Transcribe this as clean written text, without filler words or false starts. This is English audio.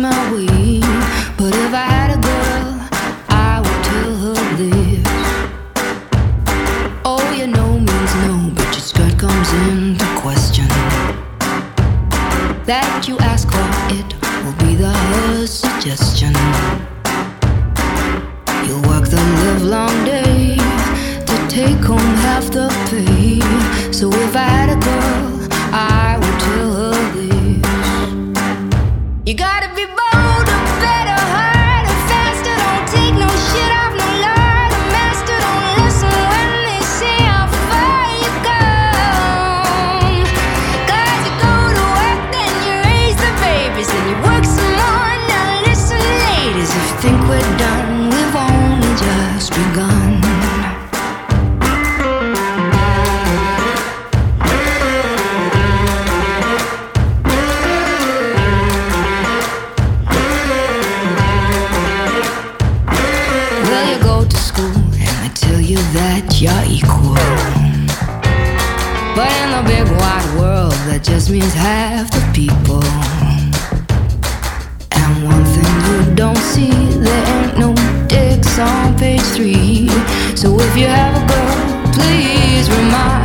my way. But if I had a girl, I would tell her this. Oh, you know means no, but your skirt comes into question. That you ask for it will be the her suggestion. You'll work the livelong day to take home half the pay. So if I had a girl, I would tell her this. You gotta be bolder, better, harder, faster. Don't take no shit off no larder. Master, don't listen when they say how far you come. 'Cause you go to work, then you raise the babies, then you work some more. Now listen, ladies, if you think we're done, we've only just begun. That you're equal, but in the big wide world that just means half the people. And one thing you don't see, there ain't no dicks on page 3. So if you have a girl, please remind